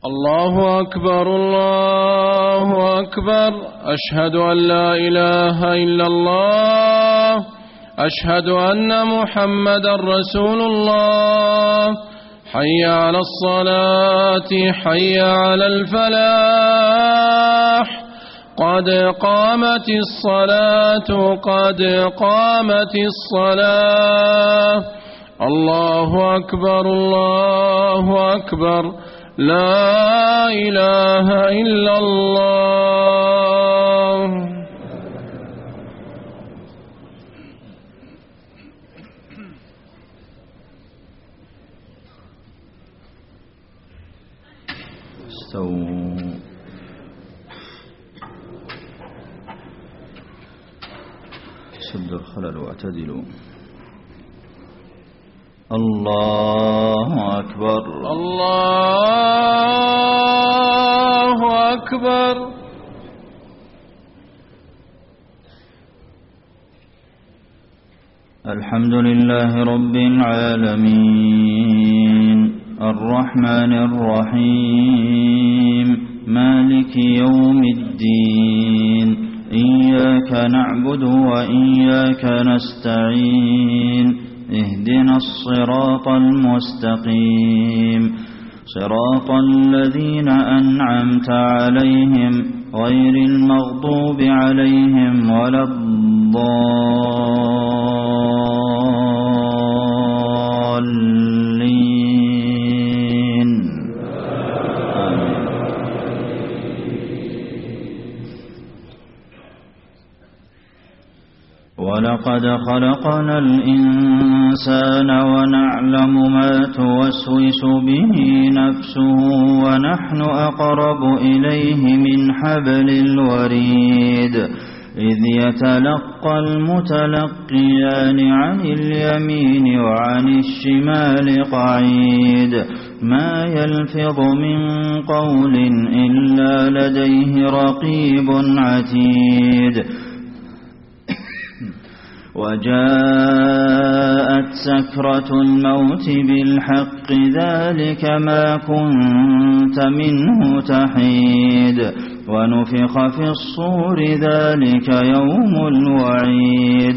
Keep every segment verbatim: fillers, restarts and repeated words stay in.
الله أكبر الله أكبر. أشهد أن لا إله إلا الله. أشهد أن محمدا رسول الله. حي على الصلاة حي على الفلاح. قد قامت الصلاة قد قامت الصلاة. الله أكبر الله أكبر. لا إله إلا الله. استووا. سدوا الخلل واعتدلوا. الله أكبر الله أكبر. الحمد لله رب العالمين الرحمن الرحيم مالك يوم الدين. إياك نعبد وإياك نستعين. اهدنا الصراط المستقيم صراط الذين أنعمت عليهم غير المغضوب عليهم ولا الضالين. ولقد خلقنا الإنسان ونعلم ما توسوس به نفسه ونحن أقرب إليه من حبل الوريد. إذ يتلقى المتلقيان عن اليمين وعن الشمال قعيد. ما يلفظ من قول إلا لديه رقيب عتيد. وجاءت سكرة الموت بالحق ذلك ما كنت منه تحيد. ونفخ في الصور ذلك يوم الوعيد.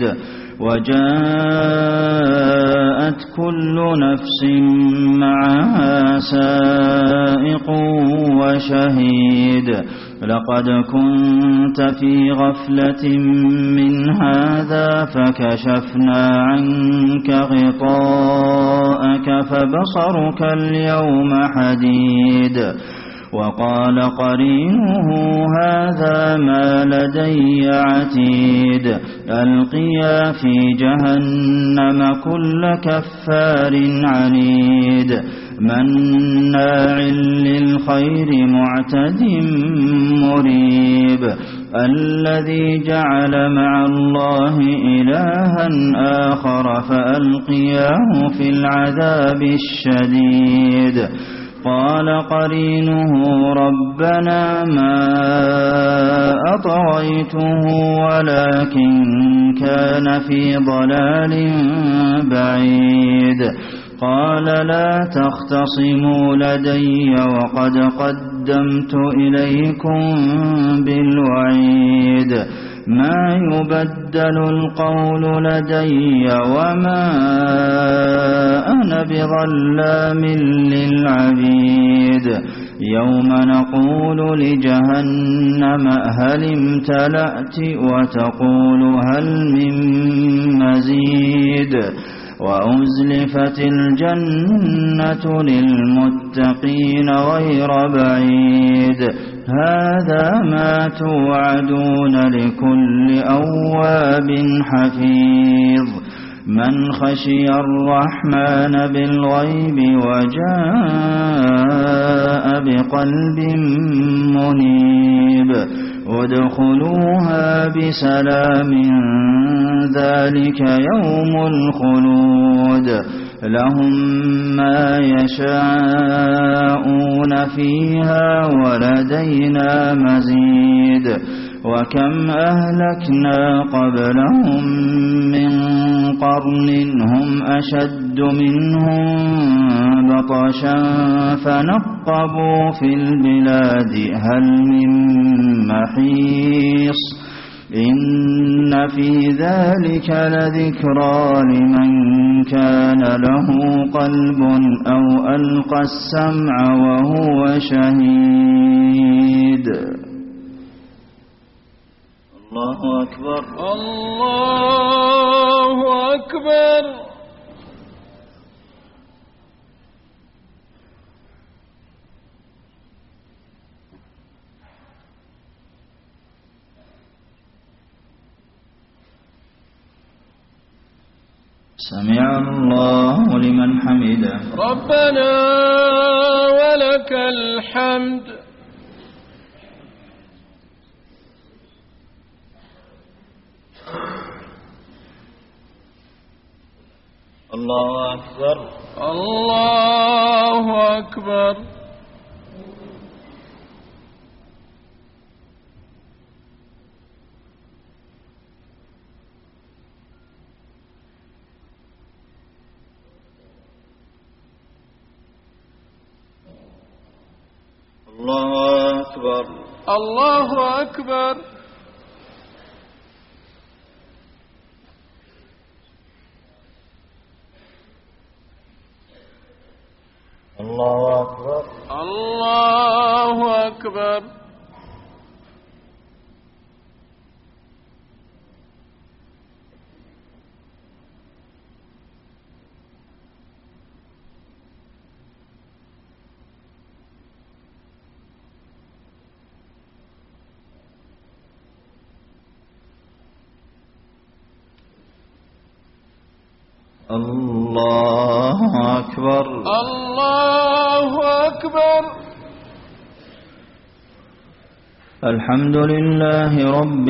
وجاءت كل نفس معها سائق وشهيد. لقد كنت في غفلة من هذا فكشفنا عنك غطاءك فبصرك اليوم حديد. وقال قرينه هذا ما لدي عتيد. ألقيا في جهنم كل كفار عنيد. مناع للخير معتد مريب. الذي جعل مع الله إلها آخر فألقياه في العذاب الشديد. قال قرينه ربنا ما أطغيته ولكن كان في ضلال بعيد. قال لا تختصموا لدي وقد قدمت إليكم بالوعيد. ما يبدل القول لدي وما أنا بظلام للعبيد. يوم نقول لجهنم هل امتلأت وتقول هل من مزيد. وأزلفت الجنة للمتقين غير بعيد. هذا ما توعدون لكل أواب حفيظ. من خشي الرحمن بالغيب وجاء بقلب منيب. ادخلوها بسلام ذلك يوم الخلود. لهم ما يشاءون فيها ولدينا مزيد. وكم أهلكنا قبلهم من قرن هم أشد منهم بطشا فنقبوا في البلاد هل من محيص إن في ذلك لذكرى لمن كان له قلب أو ألقى السمع وهو شهيد. الله أكبر. الله أكبر. سمع الله لمن حمده. ربنا ولك الحمد. الله أكبر. الله أكبر. الله أكبر. الله أكبر. الله أكبر. الله أكبر. الله أكبر. الله أكبر. الحمد لله رب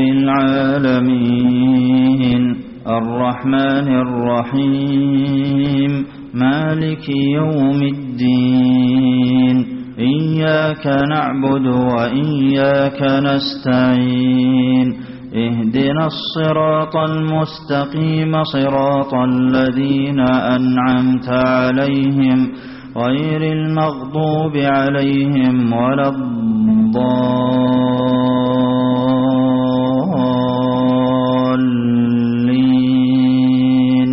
العالمين الرحمن الرحيم مالك يوم الدين إياك نعبد وإياك نستعين اهدنا الصراط المستقيم صراط الذين أنعمت عليهم غير المغضوب عليهم ولا الضالين.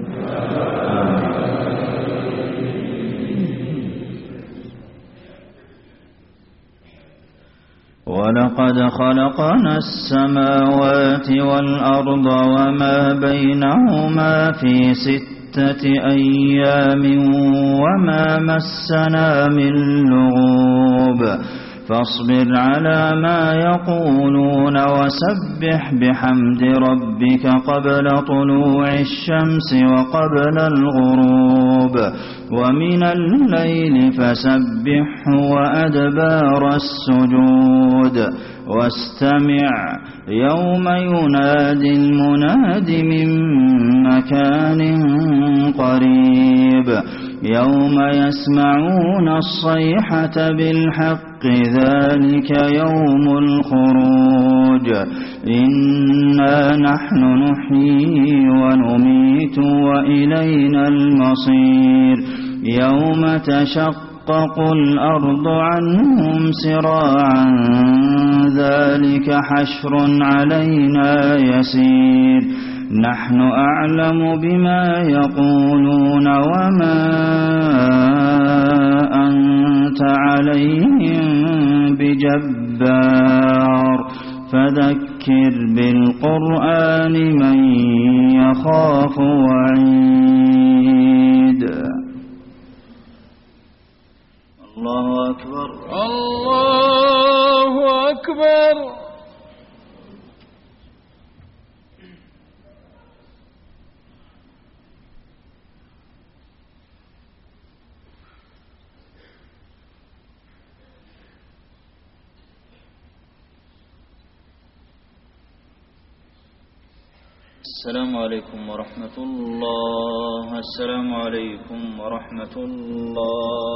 ولقد خلقنا السماوات والأرض وما بينهما في ستة أيام وما مسنا من لغوب فاصبر على ما يقولون وسبح بحمد ربك قبل طلوع الشمس وقبل الغروب ومن الليل فسبحه وأدبار السجود واستمع يوم ينادي المناد من مكان قريب يوم يسمعون الصيحة بالحق ذلك يوم الخروج إنا نحن نحيي ونميت وإلينا المصير يوم تشقق الأرض عنهم سراعا ذلك حشر علينا يسير نحن أعلم بما يقولون وما أنت عليهم بجبار فذكر بالقرآن من يخاف وعيد. الله أكبر. الله أكبر. السلام عليكم ورحمة الله. السلام عليكم ورحمة الله.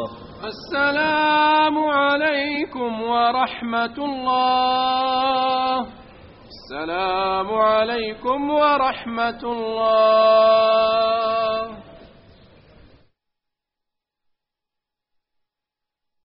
السلام عليكم ورحمة الله. السلام عليكم ورحمة الله.